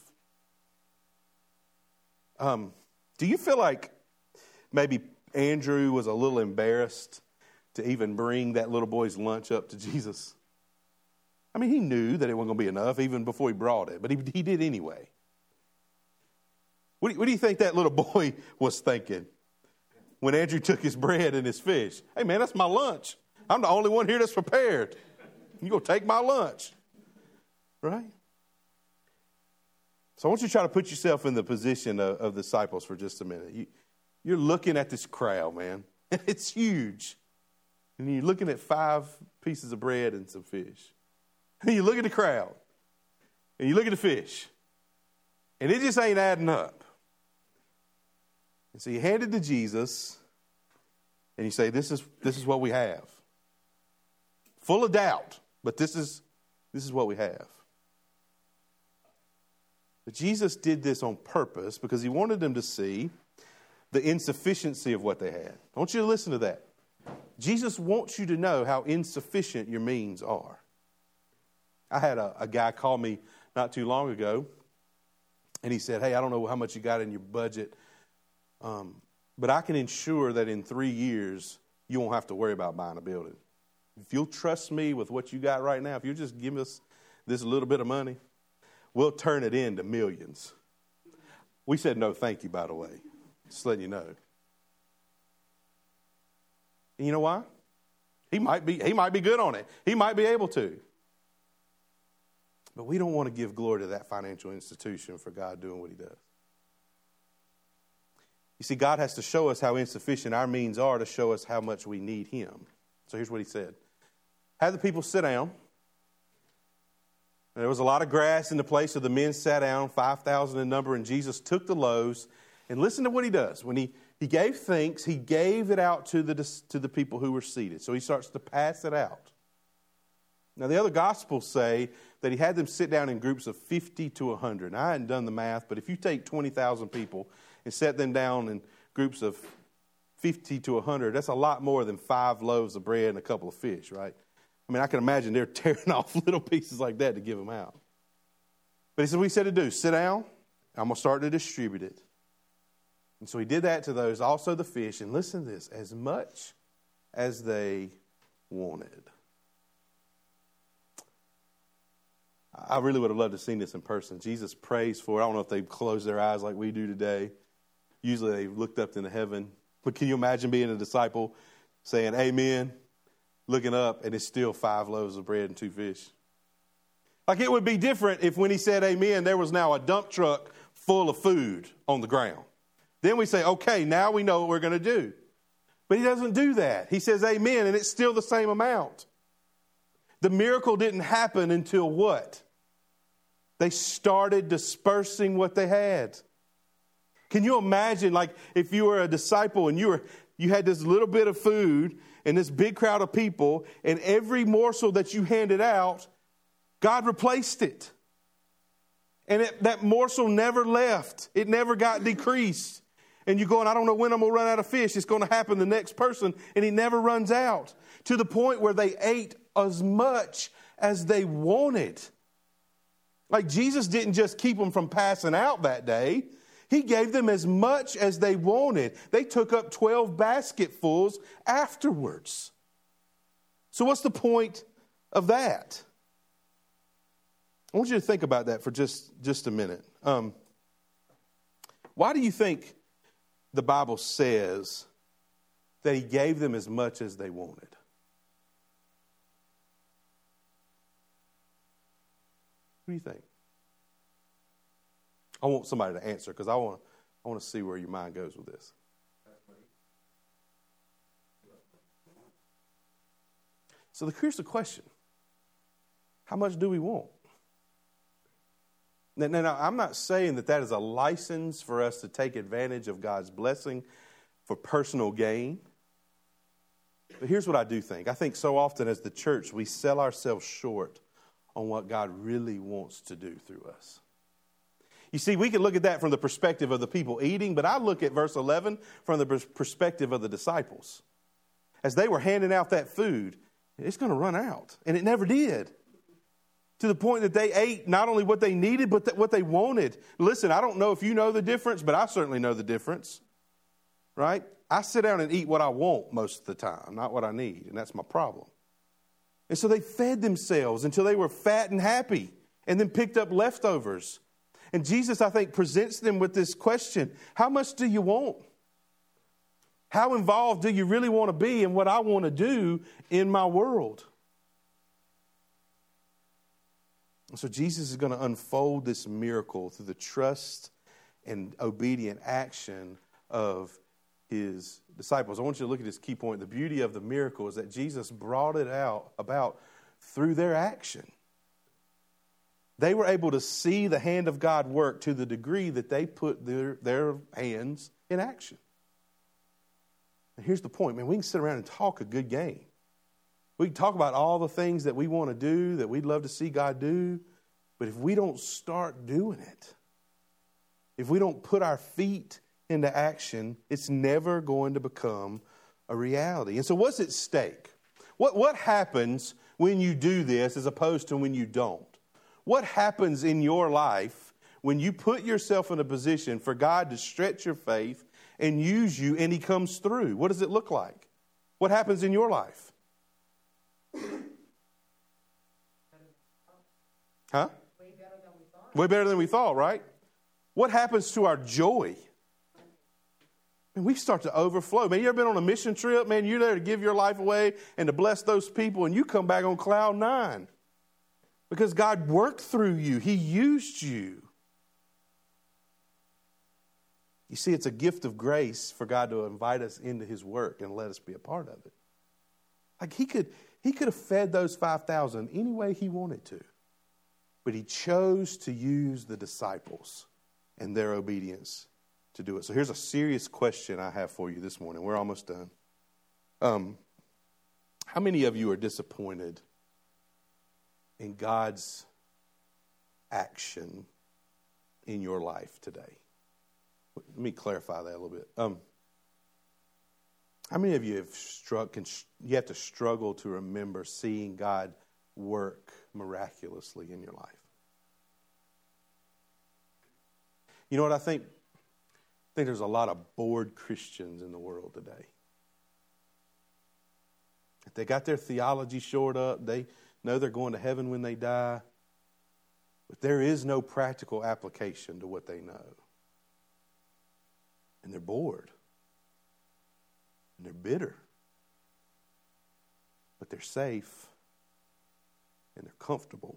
Um, do you feel like maybe Andrew was a little embarrassed to even bring that little boy's lunch up to Jesus? I mean, he knew that it wasn't going to be enough even before he brought it, but he, he did anyway. What do, you, what do you think that little boy was thinking when Andrew took his bread and his fish? Hey, man, that's my lunch. I'm the only one here that's prepared. You're going to take my lunch. Right? So I want you to try to put yourself in the position of, of disciples for just a minute. You, you're looking at this crowd, man. It's huge. And you're looking at five pieces of bread and some fish. And you look at the crowd. And you look at the fish. And it just ain't adding up. And so you hand it to Jesus. And you say, this is this is what we have. Full of doubt. But this is this is what we have. But Jesus did this on purpose because He wanted them to see the insufficiency of what they had. I want you to listen to that. Jesus wants you to know how insufficient your means are. I had a, a guy call me not too long ago, and he said, hey, I don't know how much you got in your budget, um, but I can ensure that in three years, you won't have to worry about buying a building. If you'll trust me with what you got right now, if you just give us this little bit of money, we'll turn it into millions. We said no thank you, by the way. Just letting you know. And you know why? He might be, he might be good on it. He might be able to. But we don't want to give glory to that financial institution for God doing what He does. You see, God has to show us how insufficient our means are to show us how much we need Him. So here's what He said. Have the people sit down. And there was a lot of grass in the place, so the men sat down, five thousand in number, and Jesus took the loaves. And listen to what He does. When he, he gave thanks, He gave it out to the, to the people who were seated. So He starts to pass it out. Now, the other Gospels say that He had them sit down in groups of fifty to one hundred. Now, I hadn't done the math, but if you take twenty thousand people and set them down in groups of fifty to one hundred, that's a lot more than five loaves of bread and a couple of fish, right? I mean, I can imagine they're tearing off little pieces like that to give them out. But He said, what He said to do, sit down, I'm going to start to distribute it. And so He did that to those, also the fish, and listen to this, as much as they wanted. I really would have loved to have seen this in person. Jesus prays for it. I don't know if they closed their eyes like we do today. Usually they looked up into heaven. But can you imagine being a disciple saying amen, looking up, and it's still five loaves of bread and two fish? Like it would be different if when He said amen, there was now a dump truck full of food on the ground. Then we say, okay, now we know what we're going to do. But He doesn't do that. He says amen, and it's still the same amount. The miracle didn't happen until what? They started dispersing what they had. Can you imagine, like, if you were a disciple and you were you had this little bit of food and this big crowd of people, and every morsel that you handed out, God replaced it. And it, that morsel never left. It never got decreased. And you're going, I don't know when I'm going to run out of fish. It's going to happen to the next person. And He never runs out. To the point where they ate as much as they wanted. Like Jesus didn't just keep them from passing out that day. He gave them as much as they wanted. They took up twelve basketfuls afterwards. So what's the point of that? I want you to think about that for just, just a minute. Um, why do you think the Bible says that he gave them as much as they wanted? What do you think? I want somebody to answer because I want, I want to see where your mind goes with this. So here's the question. How much do we want? Now, now, I'm not saying that that is a license for us to take advantage of God's blessing for personal gain. But here's what I do think. I think so often as the church, we sell ourselves short on what God really wants to do through us. You see, we can look at that from the perspective of the people eating, but I look at verse eleven from the perspective of the disciples. As they were handing out that food, it's going to run out. And it never did. To the point that they ate not only what they needed, but that what they wanted. Listen, I don't know if you know the difference, but I certainly know the difference. Right? I sit down and eat what I want most of the time, not what I need. And that's my problem. And so they fed themselves until they were fat and happy and then picked up leftovers. And Jesus, I think, presents them with this question. How much do you want? How involved do you really want to be in what I want to do in my world? And so Jesus is going to unfold this miracle through the trust and obedient action of his disciples. I want you to look at this key point. The beauty of the miracle is that Jesus brought it out about through their action. They were able to see the hand of God work to the degree that they put their, their hands in action. And here's the point, man. We can sit around and talk a good game. We can talk about all the things that we want to do, that we'd love to see God do. But if we don't start doing it, if we don't put our feet into action, it's never going to become a reality. And so what's at stake? What, what happens when you do this as opposed to when you don't? What happens in your life when you put yourself in a position for God to stretch your faith and use you and he comes through? What does it look like? What happens in your life? Huh? Way better than we thought. Way better than we thought, right? What happens to our joy? And we start to overflow. Man, you ever been on a mission trip? Man, you're there to give your life away and to bless those people, and you come back on cloud nine. Because God worked through you. He used you. You see, it's a gift of grace for God to invite us into his work and let us be a part of it. Like he could, he could have fed those five thousand any way he wanted to. But he chose to use the disciples and their obedience to do it. So here's a serious question I have for you this morning. We're almost done. Um, how many of you are disappointed in God's action in your life today? Let me clarify that a little bit. Um, how many of you have struck and sh- you have to struggle to remember seeing God work miraculously in your life? You know what I think? I think there's a lot of bored Christians in the world today. They got their theology shored up. They know they're going to heaven when they die. But there is no practical application to what they know. And they're bored. And they're bitter. But they're safe. And they're comfortable.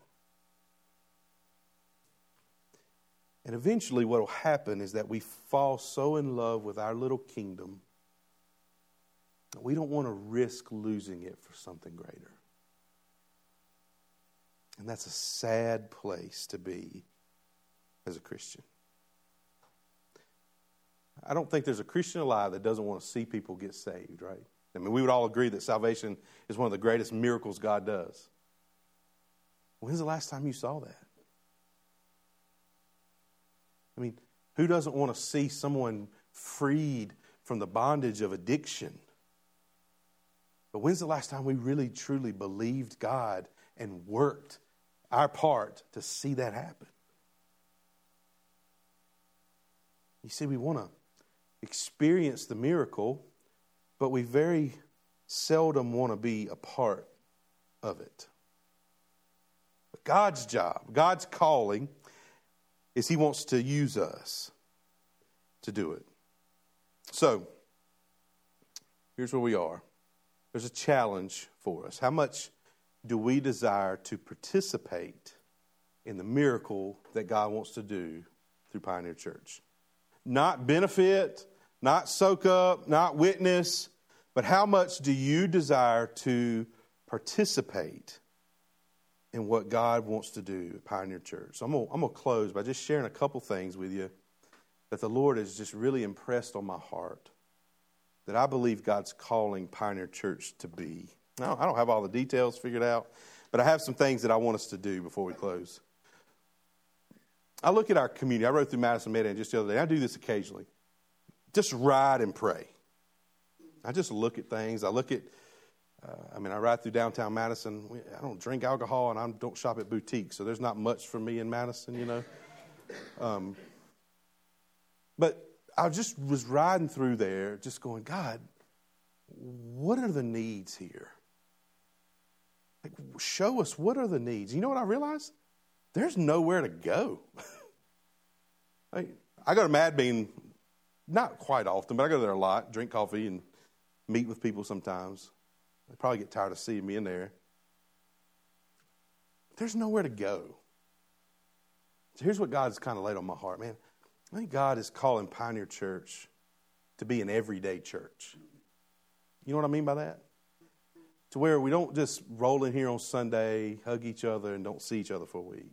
And eventually what will happen is that we fall so in love with our little kingdom that we don't want to risk losing it for something greater. And that's a sad place to be as a Christian. I don't think there's a Christian alive that doesn't want to see people get saved, right? I mean, we would all agree that salvation is one of the greatest miracles God does. When's the last time you saw that? I mean, who doesn't want to see someone freed from the bondage of addiction? But when's the last time we really, truly believed God and worked our part to see that happen? You see, we want to experience the miracle, but we very seldom want to be a part of it. But God's job, God's calling, is He wants to use us to do it. So, here's where we are. There's a challenge for us. How much do we desire to participate in the miracle that God wants to do through Pioneer Church? Not benefit, not soak up, not witness, but how much do you desire to participate in what God wants to do at Pioneer Church? So I'm going I'm to close by just sharing a couple things with you that the Lord has just really impressed on my heart, that I believe God's calling Pioneer Church to be. I don't, I don't have all the details figured out, but I have some things that I want us to do before we close. I look at our community. I rode through Madison Mid-End just the other day. I do this occasionally. Just ride and pray. I just look at things. I look at, uh, I mean, I ride through downtown Madison. I don't drink alcohol and I don't shop at boutiques, so there's not much for me in Madison, you know. Um, but I just was riding through there just going, God, what are the needs here? Like, show us, what are the needs? You know what I realized? There's nowhere to go. I, I go to Mad Bean, not quite often, but I go there a lot, drink coffee and meet with people sometimes. They probably get tired of seeing me in there. There's nowhere to go. So here's what God's kind of laid on my heart, man. I think God is calling Pioneer Church to be an everyday church. You know what I mean by that? To where we don't just roll in here on Sunday, hug each other, and don't see each other for a week.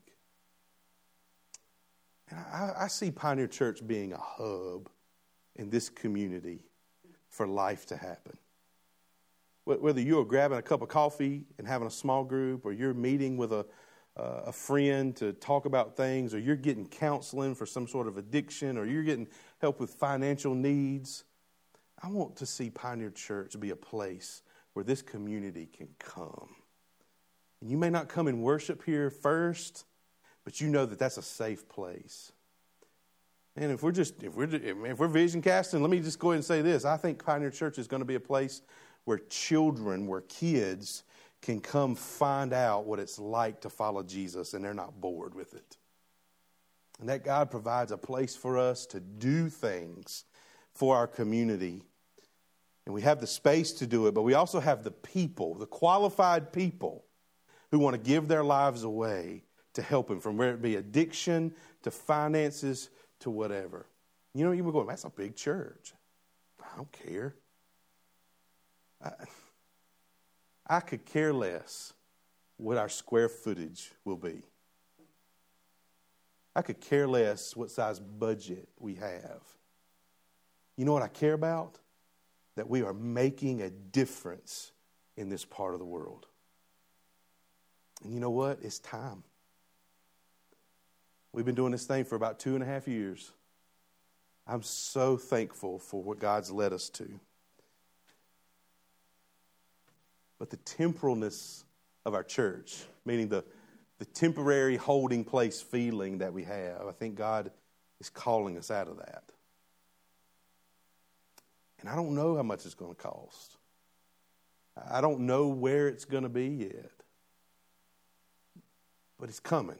And I, I see Pioneer Church being a hub in this community for life to happen. Whether you're grabbing a cup of coffee and having a small group, or you're meeting with a, uh, a friend to talk about things, or you're getting counseling for some sort of addiction, or you're getting help with financial needs, I want to see Pioneer Church be a place where this community can come. And you may not come and worship here first, but you know that that's a safe place. And if we're just if we're if we're vision casting, let me just go ahead and say this: I think Pioneer Church is going to be a place where children, where kids can come find out what it's like to follow Jesus, and they're not bored with it. And that God provides a place for us to do things for our community. And we have the space to do it, but we also have the people, the qualified people who want to give their lives away to help him, from where it be addiction to finances to whatever. You know, you would go, that's a big church. I don't care. I, I could care less what our square footage will be. I could care less what size budget we have. You know what I care about? That we are making a difference in this part of the world. And you know what? It's time. We've been doing this thing for about two and a half years. I'm so thankful for what God's led us to. But the temporalness of our church, meaning the, the temporary holding place feeling that we have, I think God is calling us out of that. And I don't know how much it's going to cost. I don't know where it's going to be yet. But it's coming.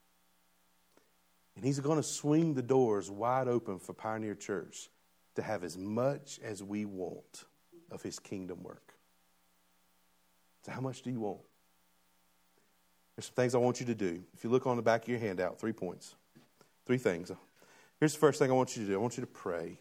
And he's going to swing the doors wide open for Pioneer Church to have as much as we want of his kingdom work. So how much do you want? There's some things I want you to do. If you look on the back of your handout, three points. Three things. Here's the first thing I want you to do. I want you to pray.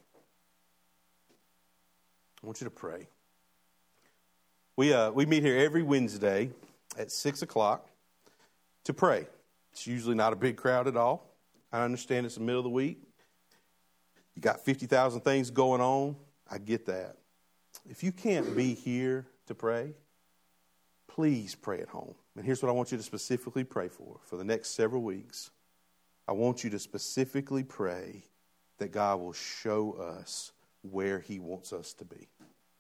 I want you to pray. We uh, we meet here every Wednesday at six o'clock to pray. It's usually not a big crowd at all. I understand it's the middle of the week. You got fifty thousand things going on. I get that. If you can't be here to pray, please pray at home. And here's what I want you to specifically pray for for the next several weeks. I want you to specifically pray that God will show us where he wants us to be.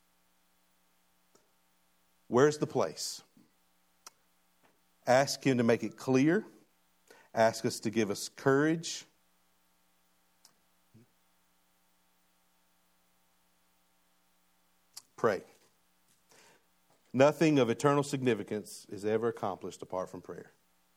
Where's the place? Ask him to make it clear. Ask us to give us courage. Pray. Nothing of eternal significance is ever accomplished apart from prayer.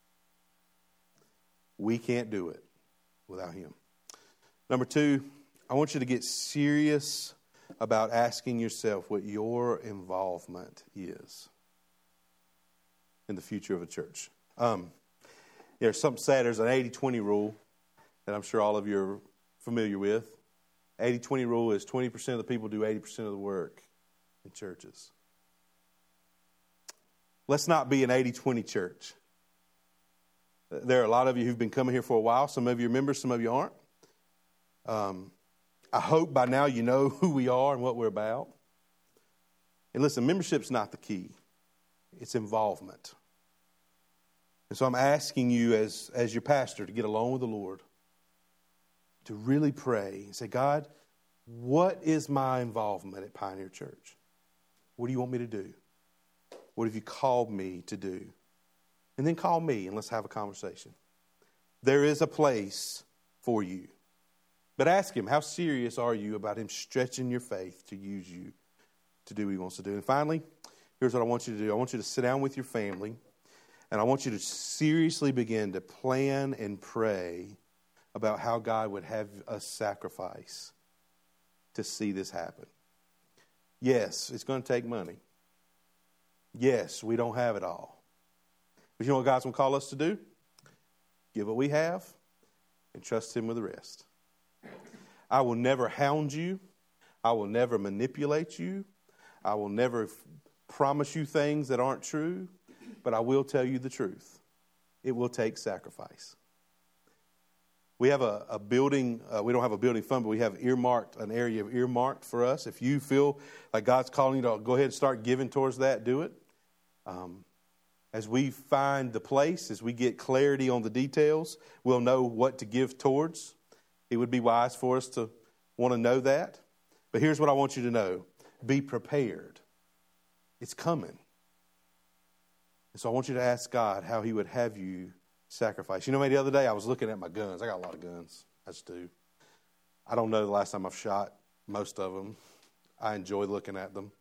We can't do it without Him. Number two, I want you to get serious about asking yourself what your involvement is in the future of a church. Um, there's something sad. There's an eighty twenty rule that I'm sure all of you are familiar with. eighty twenty rule is twenty percent of the people do eighty percent of the work in churches. Let's not be an eighty twenty church. There are a lot of you who've been coming here for a while. Some of you are members, some of you aren't. Um, I hope by now you know who we are and what we're about. And listen, membership's not the key. It's involvement. And so I'm asking you as, as your pastor to get along with the Lord, to really pray and say, God, what is my involvement at Pioneer Church? What do you want me to do? What have you called me to do? And then call me and let's have a conversation. There is a place for you. But ask Him, how serious are you about Him stretching your faith to use you to do what He wants to do? And finally, here's what I want you to do. I want you to sit down with your family, and I want you to seriously begin to plan and pray about how God would have us sacrifice to see this happen. Yes, it's going to take money. Yes, we don't have it all. But you know what God's going to call us to do? Give what we have and trust Him with the rest. I will never hound you. I will never manipulate you. I will never f- promise you things that aren't true. But I will tell you the truth. It will take sacrifice. We have a, a building, uh, we don't have a building fund, but we have earmarked, an area of earmarked for us. If you feel like God's calling you to go ahead and start giving towards that, do it. Um, as we find the place, as we get clarity on the details, we'll know what to give towards. It would be wise for us to want to know that. But here's what I want you to know. Be prepared. It's coming. And so I want you to ask God how He would have you sacrifice. You know, maybe the other day I was looking at my guns. I got a lot of guns. I just do. I don't know the last time I've shot most of them. I enjoy looking at them.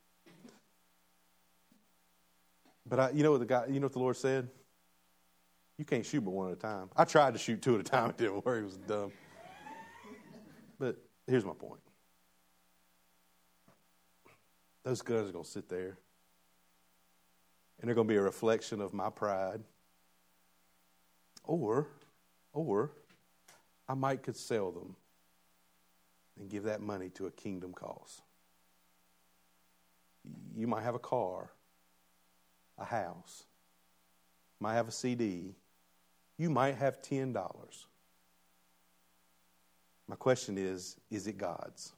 But I, you know what the guy, you know what the Lord said? You can't shoot but one at a time. I tried to shoot two at a time. It didn't work. It was dumb. But here's my point. Those guns are going to sit there. And they're going to be a reflection of my pride. Or, or, I might could sell them and give that money to a kingdom cause. You might have a car, a house, might have a C D. You might have ten dollars. My question is, is it God's?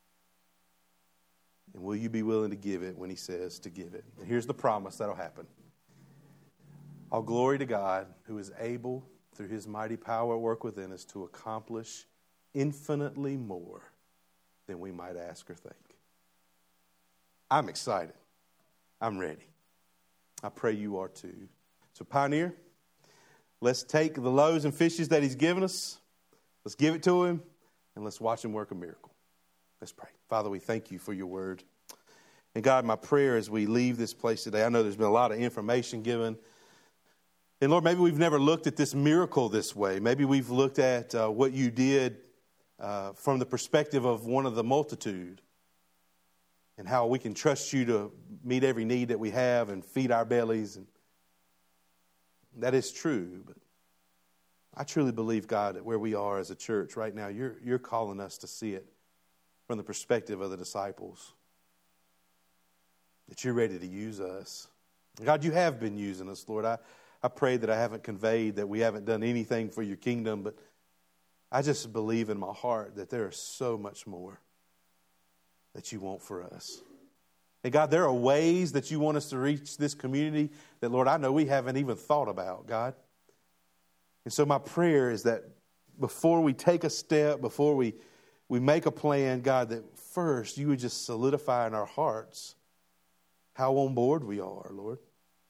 And will you be willing to give it when He says to give it? And here's the promise that'll happen. All glory to God, who is able, through His mighty power at work within us, to accomplish infinitely more than we might ask or think. I'm excited. I'm ready. I pray you are too. So, Pioneer, let's take the loaves and fishes that He's given us. Let's give it to Him, and let's watch Him work a miracle. Let's pray. Father, we thank You for Your word. And God, my prayer as we leave this place today, I know there's been a lot of information given. And Lord, maybe we've never looked at this miracle this way. Maybe we've looked at uh, what You did uh, from the perspective of one of the multitude. And how we can trust You to meet every need that we have and feed our bellies. And that is true. But I truly believe, God, that where we are as a church right now, You're, you're calling us to see it from the perspective of the disciples. That You're ready to use us. God, You have been using us, Lord. I, I pray that I haven't conveyed that we haven't done anything for Your kingdom, but I just believe in my heart that there is so much more that You want for us. And God, there are ways that You want us to reach this community that, Lord, I know we haven't even thought about, God. And so my prayer is that before we take a step, before we, we make a plan, God, that first You would just solidify in our hearts how on board we are, Lord.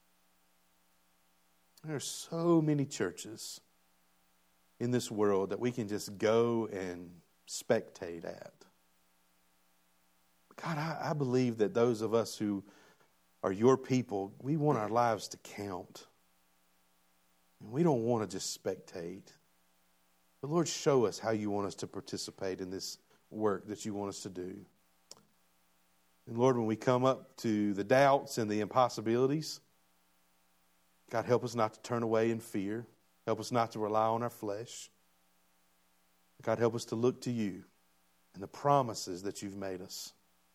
There are so many churches in this world that we can just go and spectate at. God, I, I believe that those of us who are your people, we want our lives to count. And we don't want to just spectate. But Lord, show us how you want us to participate in this work that you want us to do. And Lord, when we come up to the doubts and the impossibilities, God, help us not to turn away in fear. Help us not to rely on our flesh. God, help us to look to you and the promises that you've made us.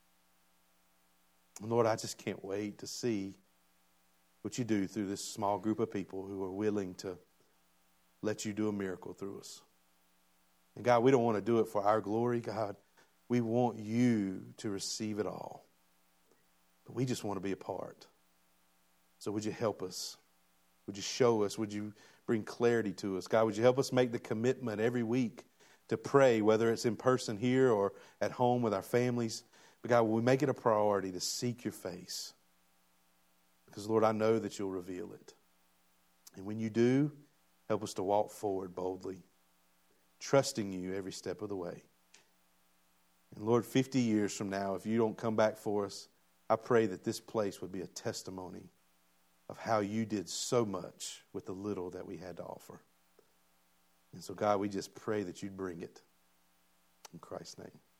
And Lord, I just can't wait to see what you do through this small group of people who are willing to let you do a miracle through us. And God, we don't want to do it for our glory, God. We want you to receive it all. But we just want to be a part. So would you help us? Would you show us? Would you bring clarity to us? God, would you help us make the commitment every week to pray, whether it's in person here or at home with our families. But God, will we make it a priority to seek your face? Because, Lord, I know that you'll reveal it. And when you do, help us to walk forward boldly, trusting you every step of the way. And, Lord, fifty years from now, if you don't come back for us, I pray that this place would be a testimony of how you did so much with the little that we had to offer. And so, God, we just pray that you'd bring it. In Christ's name.